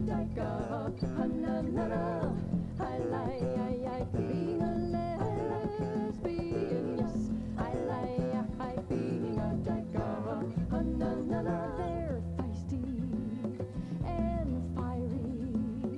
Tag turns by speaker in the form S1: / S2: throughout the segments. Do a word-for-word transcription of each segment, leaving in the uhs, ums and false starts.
S1: dyke, ha-na-na-na. I like, I like being a lesbian, yes. I like, I like being a dyke, ha-na-na-na. They're feisty and fiery,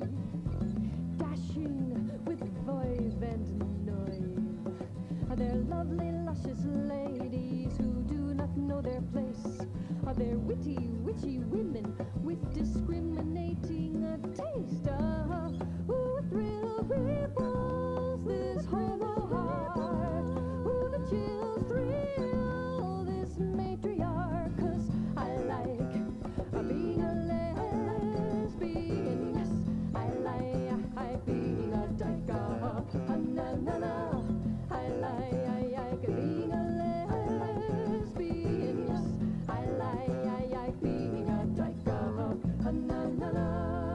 S1: dashing with voice and noise. They're lovely, luscious ladies who do not know their place. They're witty, witchy women with discriminating uh, taste. Uh, who thrill ripples this homo heart? Who the chills thrill this matriarch? 'Cause I like uh, being a lesbian, yes. I like, I being a dyke, uh, na na na. I like, I like being a lesbian, yes. I like, I like being a dyke, uh, na na na.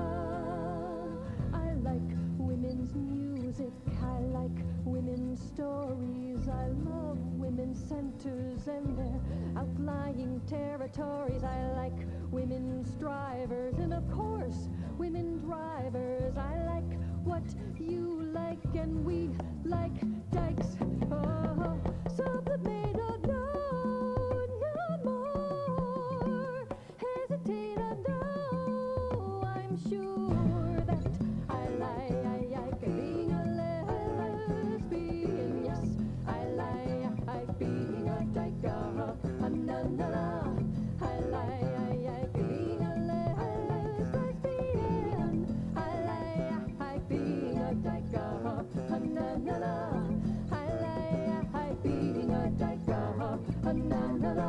S1: I like women's music, I like women's stories, I love women's centers and their outlying territories. I like women's drivers and of course women drivers. I like what you like and we like dykes. Oh, sublimate or no, no more. Hesitate or no, I'm sure that I like, I like being a lesbian, yes. I like, I like being a dyke, uh, na na na. I like, I like being a lesbian. I like, I like being a dyke, uh, na na na. I like, I like being a dyke, uh, na na na.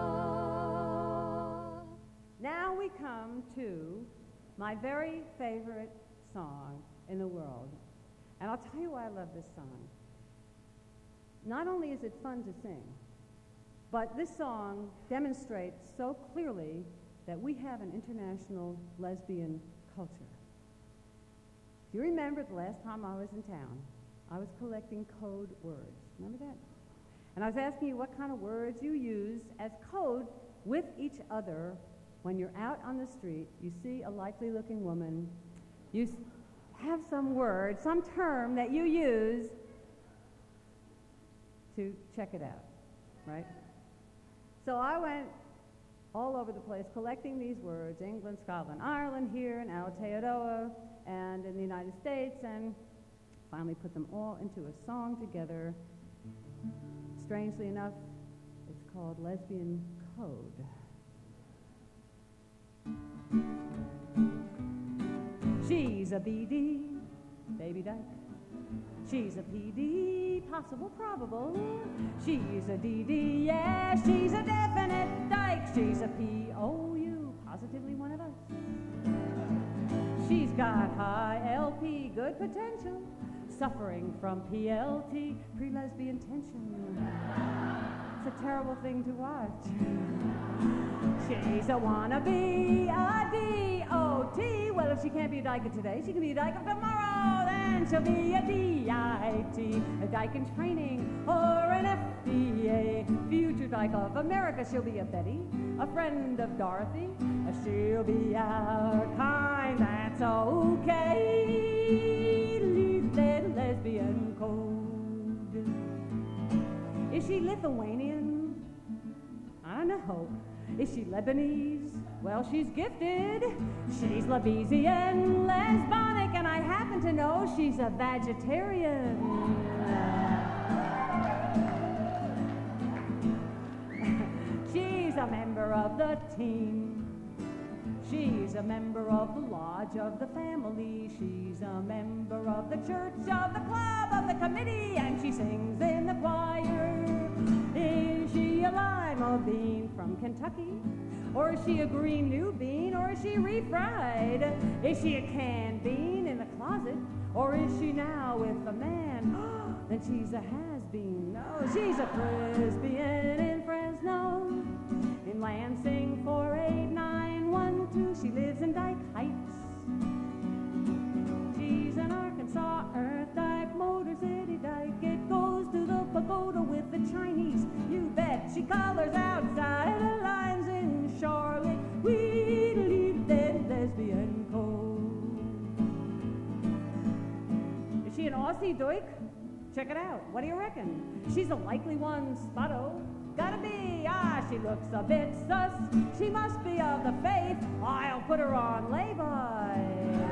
S2: Now we come to my very favorite song in the world. And I'll tell you why I love this song. Not only is it fun to sing, but this song demonstrates so clearly that we have an international lesbian culture. Do you remember the last time I was in town? I was collecting code words. Remember that? And I was asking you what kind of words you use as code with each other when you're out on the street, you see a likely looking woman, you s- have some word, some term that you use to check it out, right? So I went all over the place collecting these words, England, Scotland, Ireland, here in Aotearoa, and in the United States, and finally put them all into a song together. Strangely enough, it's called Lesbian Code. She's a B D, baby dyke. She's a P D, possible, probable. She's a D D, yeah, she's a definite dyke. She's a P O U, positively one of us. She's got high L P, good potential, suffering from P L T, pre-lesbian tension. It's a terrible thing to watch. She's a wannabe, a D O T. Well, if she can't be a dyke today, she can be a dyke of tomorrow. Then she'll be a D I T, a dyke in training, or an F D A. Future dyke of America, she'll be a Betty, a friend of Dorothy. She'll be our kind, that's okay. Leave that lesbian code. Is she Lithuanian? I don't know. Is she Lebanese? Well, she's gifted. She's Lebesian, lesbonic, and I happen to know she's a vegetarian. She's a member of the team. She's a member of the lodge of the family. She's a member of the church, of the club, of the committee, and she sings in the choir. Is she a lima bean from Kentucky? Or is she a green new bean? Or is she refried? Is she a canned bean in the closet? Or is she now with a man? Then she's a has-been. No, she's a Frisbean in Fresno. In Lansing four eight nine one two, she lives in Dyke Heights. She's an Arkansas Earth Dyke, Motor City Dyke. It goes to the pagoda with the Chinese. You bet she colors outside the lines in Charlotte. We leave that lesbian code. an Aussie doik. Check it out. What do you reckon? She's a likely one, Spotto. Gotta be, ah, she looks a bit sus. She must be of the faith. I'll put her on lay-by.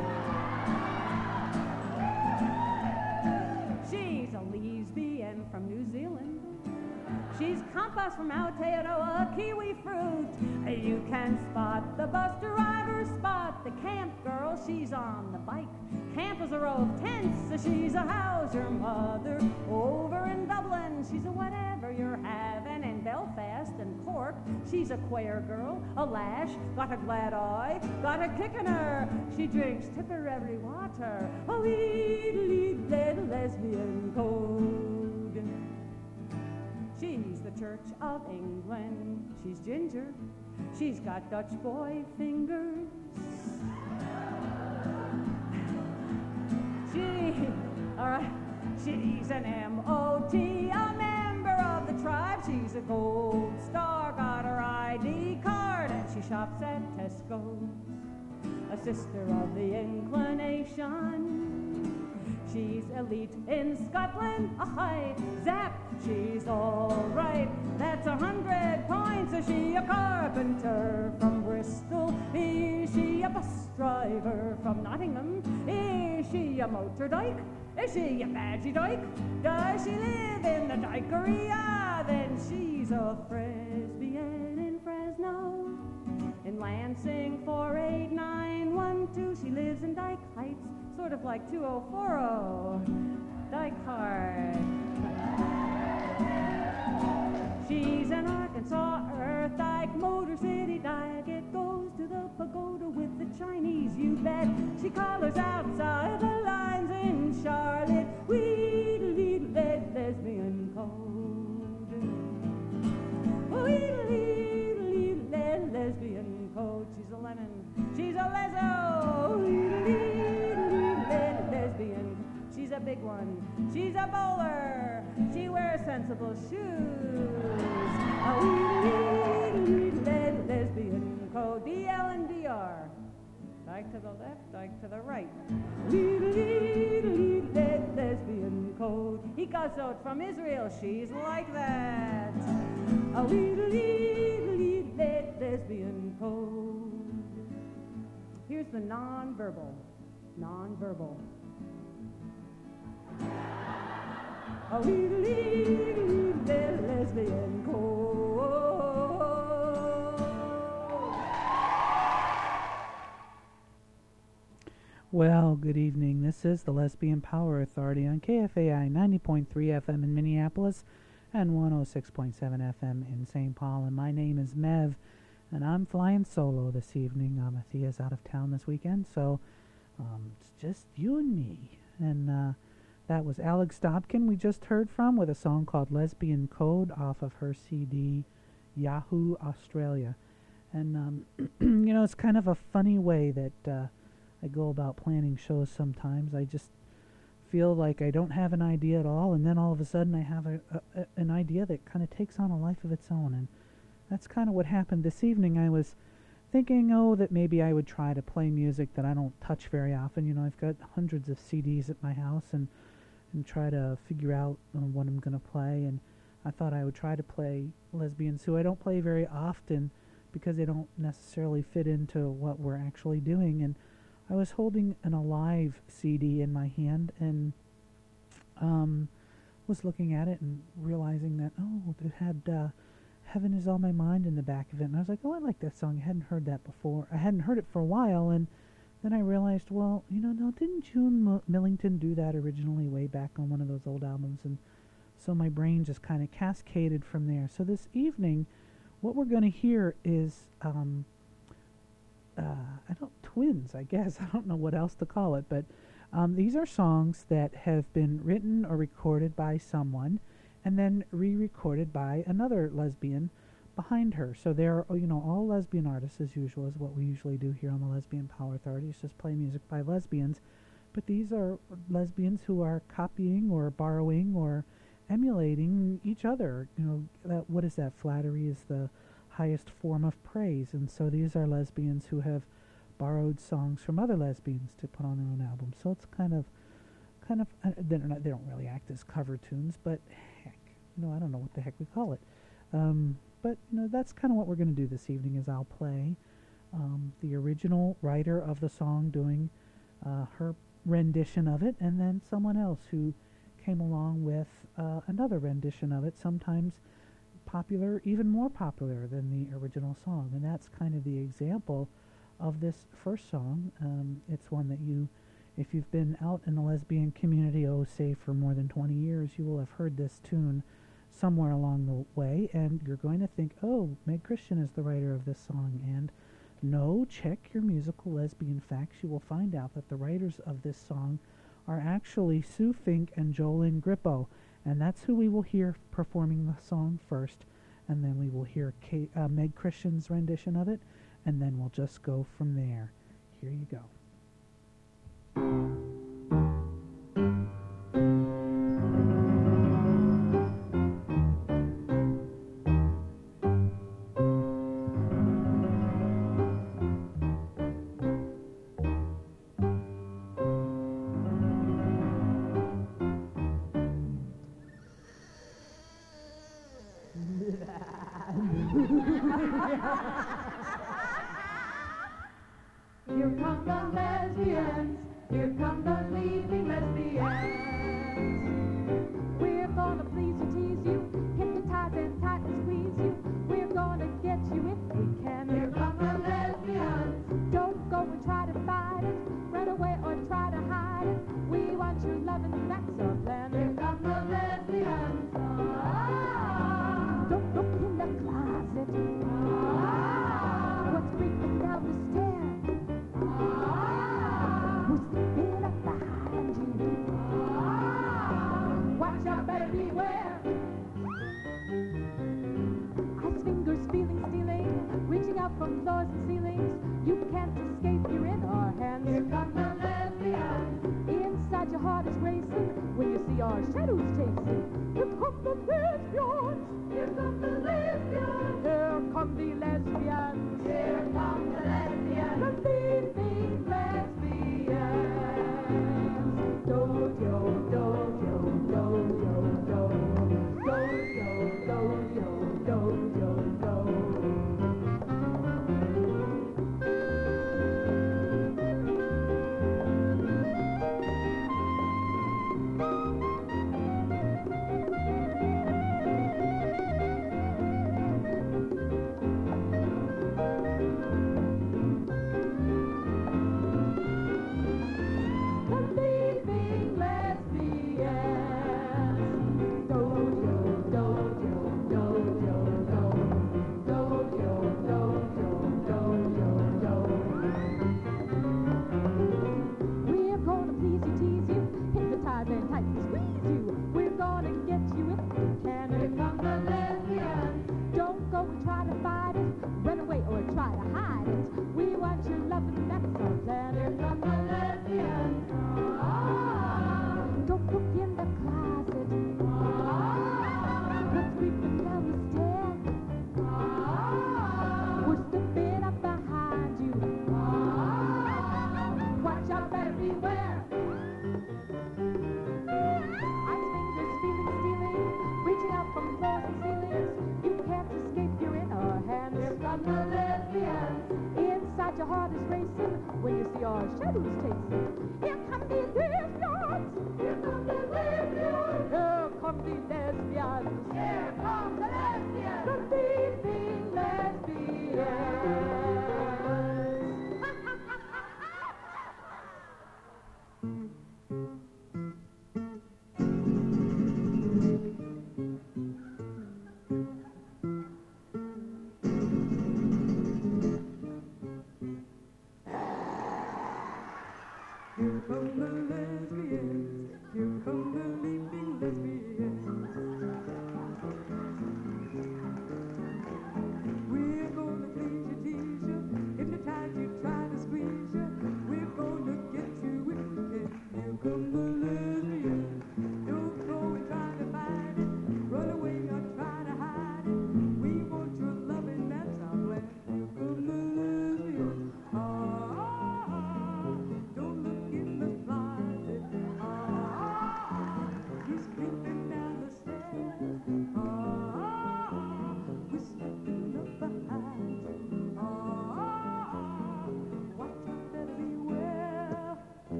S2: She's a lesbian from New Zealand. She's compass from Aotearoa, kiwi fruit. You can spot the bus driver, spot the camp girl. She's on the bike. Camp is a row of tents, so she's a houser mother. Over in Dublin, she's a whatever you're having. In Belfast and Cork, she's a queer girl, a lash, got a glad eye, got a kick in her. She drinks Tipperary water, a wee little lesbian code. She's the Church of England. She's ginger. She's got Dutch boy fingers. She, all right, she's an M O T, a member of the tribe. She's a gold star, got her I D card, and she shops at Tesco's. A sister of the inclination. She's elite in Scotland, aye, zap, she's all right. That's a hundred points. Is she a carpenter from Bristol? Is she a bus driver from Nottingham? Is she a motor dyke? Is she a badgy dyke? Does she live in the dykery? Ah, then she's a Fresbian in Fresno. In Lansing, four eight nine one two, she lives in Dyke Heights, sort of like two oh four oh, Dyke Hard. She's an Arkansas Earth Dyke, Motor City Dyke. It goes to the pagoda with the Chinese, you bet. She colors outside the lines in Charlotte. Wee-dee-dee, lesbian code. Wee-dee-dee, lesbian code. She's a lemon. She's a lezo. Lesbian. She's a big one. She's a bowler. She wears sensible shoes. A lesbian code. D L and D R. Dyke to the left, Dyke to the right. Lesbian code. He got out from Israel. She's like that. A lesbian code. Here's the non-verbal. Non-verbal. A lesbian code.
S3: Well, good evening. This is the Lesbian Power Authority on K F A I ninety point three F M in Minneapolis and one oh six point seven F M in Saint Paul. And my name is Mev, and I'm flying solo this evening. Uh, Matthia's out of town this weekend, so um, it's just you and me. And uh, that was Alex Dobkin we just heard from with a song called Lesbian Code off of her C D Yahoo Australia. And, um, you know, it's kind of a funny way that uh, I go about planning shows sometimes. I just feel like I don't have an idea at all, and then all of a sudden I have a, a, an idea that kind of takes on a life of its own. And that's kind of what happened this evening. I was thinking, oh, that maybe I would try to play music that I don't touch very often. You know, I've got hundreds of C Ds at my house, and and try to figure out uh, what I'm going to play. And I thought I would try to play lesbians who I don't play very often because they don't necessarily fit into what we're actually doing. And I was holding an Alive C D in my hand and um, was looking at it and realizing that, oh, it had uh, Heaven Is All My Mind in the back of it. And I was like, oh, I like that song. I hadn't heard that before. I hadn't heard it for a while, and then I realized, well, you know, no, didn't June M- Millington do that originally way back on one of those old albums? And so my brain just kind of cascaded from there. So this evening, what we're going to hear is, um, uh, I don't, twins, I guess. I don't know what else to call it, but um, these are songs that have been written or recorded by someone and then re-recorded by another lesbian behind her. So they're, you know, all lesbian artists as usual, is what we usually do here on the Lesbian Power Authority, is just play music by lesbians. But these are lesbians who are copying or borrowing or emulating each other. You know, that, what is that? Flattery is the highest form of praise. And so these are lesbians who have borrowed songs from other lesbians to put on their own albums. So it's kind of kind of, uh, they're not, they don't really act as cover tunes, but heck, you know, I don't know what the heck we call it. Um, but, you know, that's kind of what we're going to do this evening is I'll play um, the original writer of the song doing uh, her rendition of it, and then someone else who came along with uh, another rendition of it, sometimes popular, even more popular than the original song. And that's kind of the example of this first song. Um, it's one that you, if you've been out in the lesbian community, oh, say for more than twenty years, you will have heard this tune somewhere along the way, and you're going to think, oh, Meg Christian is the writer of this song. And no, check your musical lesbian facts. You will find out that the writers of this song are actually Sue Fink and Jolene Grippo, and that's who we will hear performing the song first, and then we will hear Kate, uh, Meg Christian's rendition of it, and then we'll just go from there. Here you go.
S1: Here come the lesbians, here come the leaping lesbians. We're gonna please you, tease you, hypnotize and tightly squeeze you. We're gonna get you if we can. Here come the lesbians. Don't go and try to fight it, run away or try to hide it. We want your loving, that's our plan. Here come the lesbians. Ah. Don't look in the closet. Ah. What's creeping down the stairs? Who's been up behind you? Ah, watch out, better beware. Ice fingers feeling stealing, reaching out from floors and ceilings. You can't escape, you're in our hands. Here come the lesbians. Inside your heart is racing when you see our shadows chasing. Here come the lesbians. Here come the lesbians. Here come the lesbians. Here come the lesbians. The leaping lesbians. Dojo, dojo, dojo, dojo. Dojo, dojo, dojo, dojo. Inside your heart is racing when you see our shadows chasing. Here come the lesbians. Here come the lesbians. Here come the lesbians. Here come the lesbians. The leaping lesbians.
S4: Here come the lesbians, here come the leaping lesbians. We're gonna please you, tease you, hypnotize you, try to squeeze you. We're gonna get you if we can. Here come the lesbians. Don't go and try to fight it, run away or try to hide it. We want your loving, that's our plan. Here come the lesbians. Ah, ah, ah. Don't look in the closet. Ah,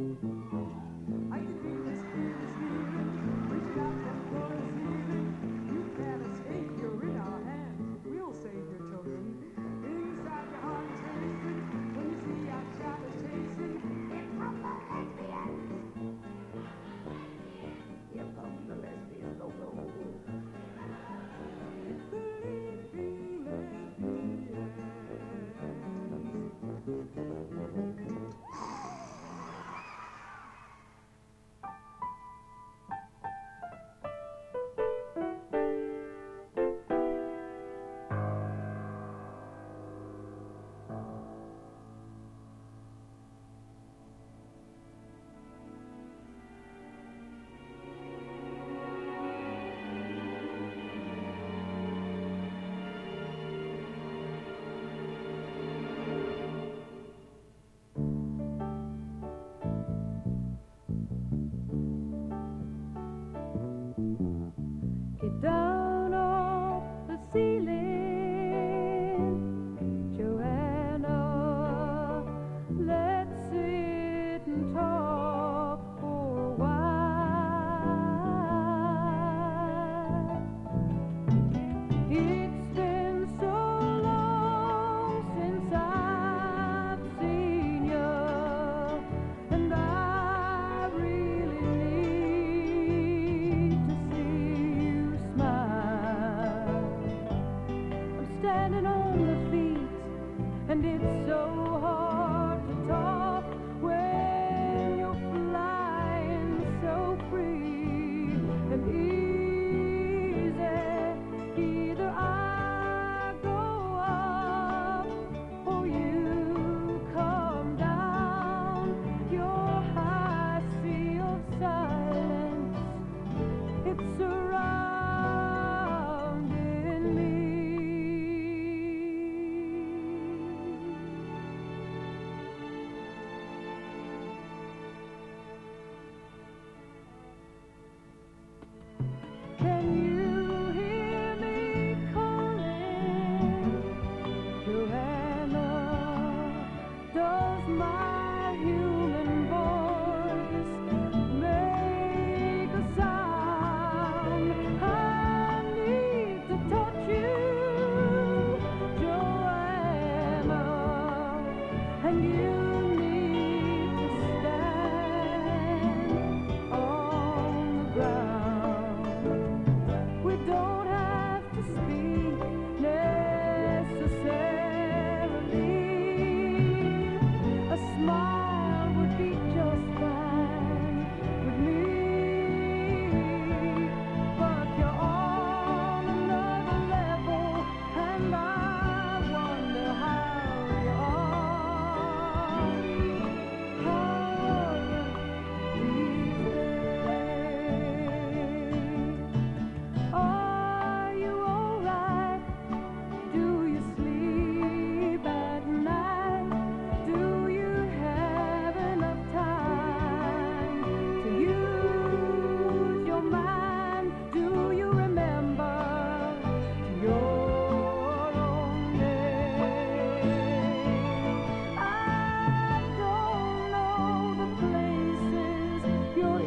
S4: I can feel this feeling, feeling, reaching out from floor to ceiling. You can't escape, you're in our hands. We'll save your children. Inside your heart is racing when you see our shadows chasing. Here come the lesbians. Here come the lesbians. Go, go. The leaping lesbians.
S1: Get down off the ceiling, Joanna. Let's sit and talk for a while. It's been so long since I've seen you, and I really need to see you smile. I'm standing on the feet, and it's so hard to talk when you're flying so free and easy. Either I go up or you come down. Your high sea of silence, it's surrounding me. Can you hear me calling, Joanna? Does my human voice make a sound? I need to touch you, Joanna, and you need to stand on the ground. We don't have to speak necessarily. A smile would be just fine with me. But you're on another level, and I wonder how you are. How are you these days? Are you alright? Do you sleep at night? Do you have enough time to use your mind? Do you remember your own name? I don't know the places you're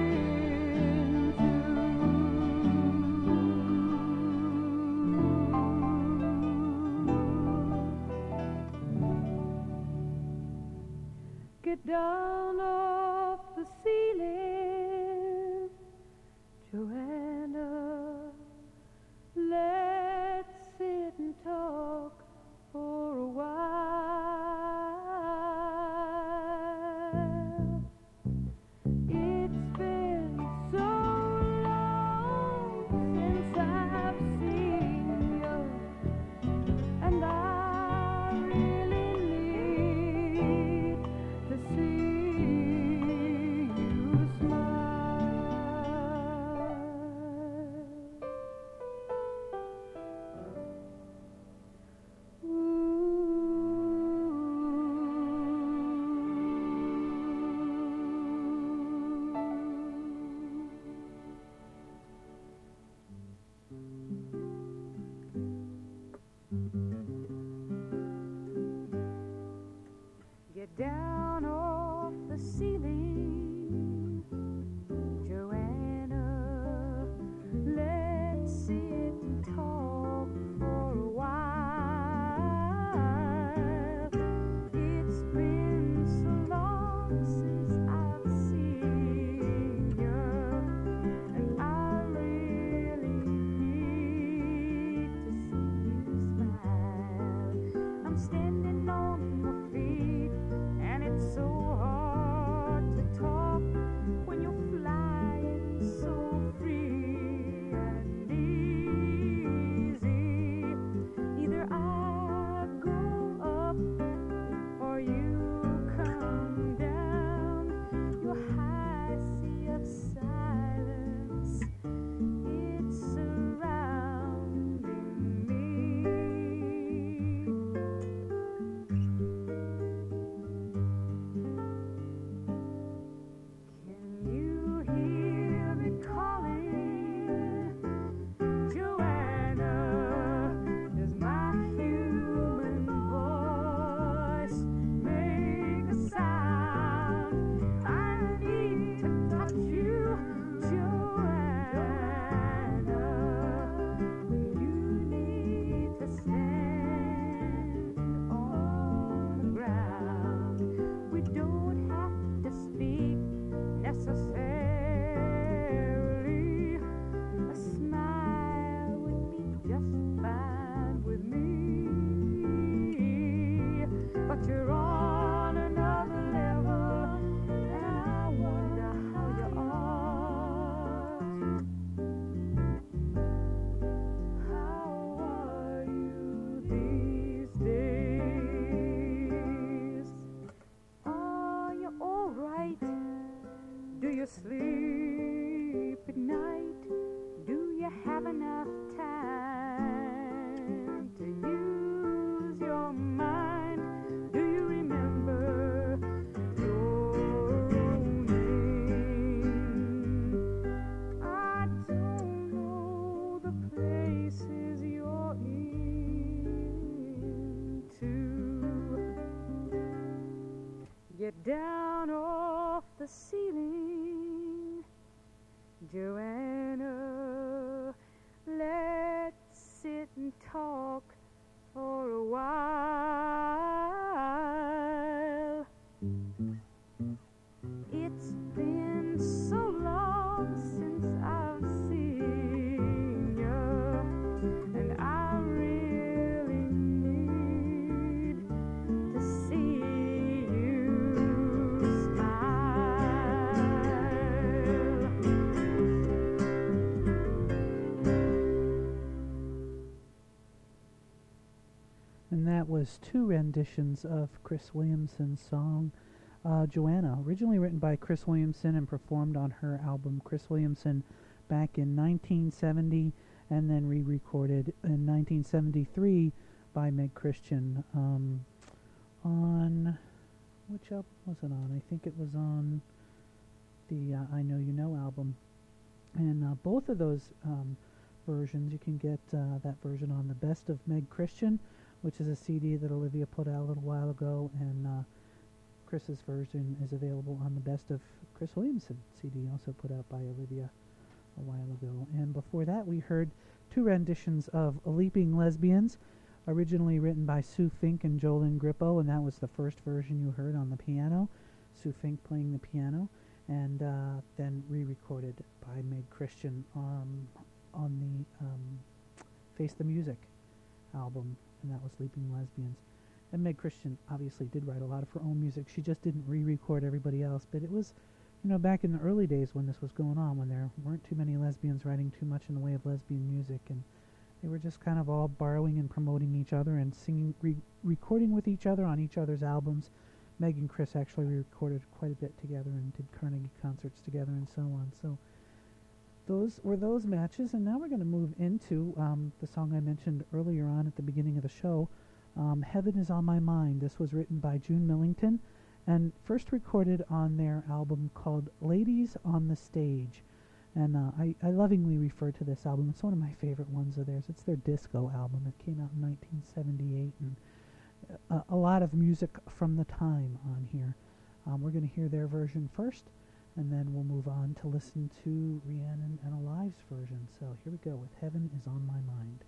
S1: into. Get down off the ceiling, Joanna. Let's sit and talk for a while. It's been so long since I've seen you, and I really need to see you
S5: standing on my feet, and it's so hard to talk when you're flying so free and easy. Either I go up or you come down. Your high sea of silence, it's surrounding me. Can you hear me calling? Joanna, does my human voice make a sound? I need to touch you, Joanna. You need to stand on the ground. We don't have to speak necessarily. A smile would be just fine with me. But you're on another level, and I wonder how you are. How are you these days? Are you all right? Do you sleep at night? Do you have enough time to use your mind? Do you remember your own name? I don't know the places you're into. Get down off the ceiling, Joanna. Let's sit and talk for a while. It's been so long since I've seen you, and I really need to see you smile.
S3: And that was two renditions of Chris Williamson's song, uh, Joanna, originally written by Chris Williamson and performed on her album Chris Williamson back in nineteen seventy, and then re-recorded in nineteen seventy-three by Meg Christian. Um, on, which album was it on? I think it was on the uh, I Know You Know album. And uh, both of those um, versions, you can get uh, that version on the Best of Meg Christian, which is a C D that Olivia put out a little while ago, and uh, Chris's version is available on the Best of Chris Williamson C D, also put out by Olivia a while ago. And before that, we heard two renditions of Leaping Lesbians, originally written by Sue Fink and Jolyn Grippo, and that was the first version you heard on the piano, Sue Fink playing the piano, and uh, then re-recorded by Meg Christian um, on the um, Face the Music album, and that was Leaping Lesbians. And Meg Christian obviously did write a lot of her own music. She just didn't re-record everybody else, but it was, you know, back in the early days when this was going on, when there weren't too many lesbians writing too much in the way of lesbian music, and they were just kind of all borrowing and promoting each other and singing, re- recording with each other on each other's albums. Meg and Chris actually recorded quite a bit together and did Carnegie concerts together and so on. So those were those matches, and now we're going to move into um, the song I mentioned earlier on at the beginning of the show, um, Heaven is on My Mind. This was written by June Millington and first recorded on their album called Ladies on the Stage. And uh, I, I lovingly refer to this album. It's one of my favorite ones of theirs. It's their disco album. It came out in nineteen seventy-eight, and uh, a lot of music from the time on here. Um, we're going to hear their version first, and then we'll move on to listen to Rhiannon and Alive's version. So here we go with Heaven is on My Mind.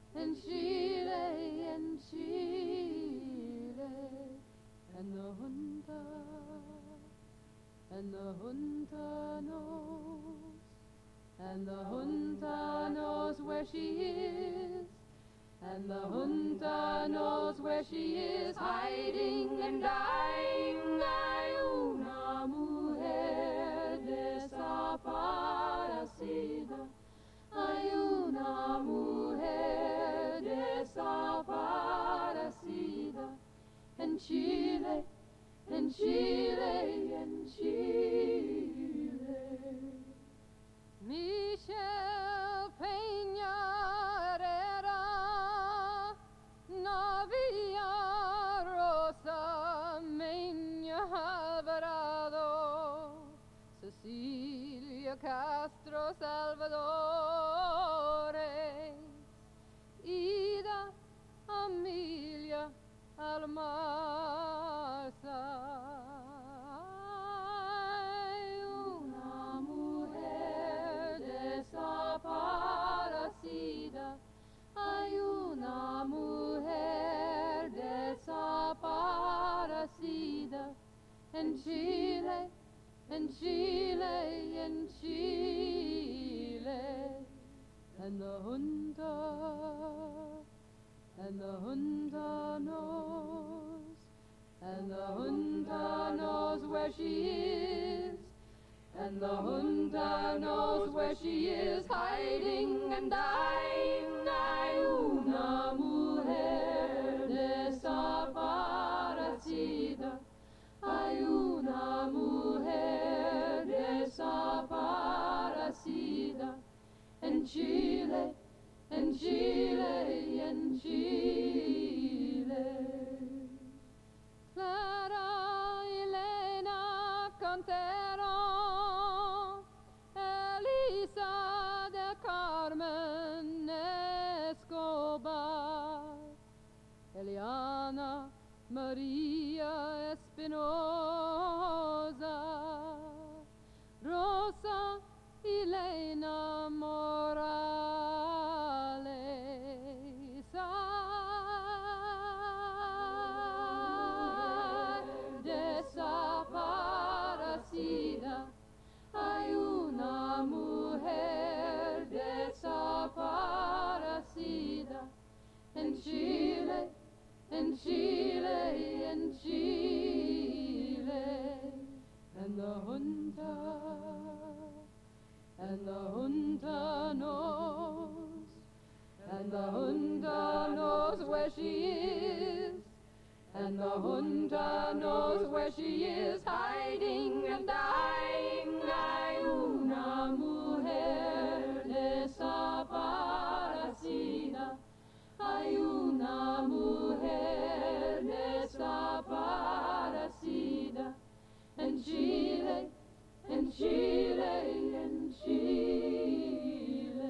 S1: en Chile, en Chile, and the junta, and the junta knows, and the junta knows where she is, and the junta knows where she is, hiding and dying. Hay una mujer desaparecida, hay una mujer desaparecida, en Chile, en Chile, en Chile. Michelle Peña Herrera, Navia Rosa Meña Alvarado, Cecilia Castro Salvadores, Ida Amelia Almarza. Hay una mujer desaparecida, hay una mujer desaparecida, en Chile, en Chile, en Chile, and the junta, and the junta knows, and the junta knows where she is, and the junta knows where she is, hiding and dying. Hay una mujer desaparecida, hay una mujer desaparecida, en Chile, en Chile, en Chile. Clara Elena Cantero, Elisa de Carmen Escobar, Eliana Maria Espinosa, Rosa Elena Morales. Ay, desaparecida, hay una mujer desaparecida, en Chile, en Chile, en Chile, and the junta, and the junta knows, and the junta knows where she is, and the junta knows where she is, hiding and dying. Hay una mujer desaparecida, hay una mujer desaparecida, en Chile, en Chile, en Chile.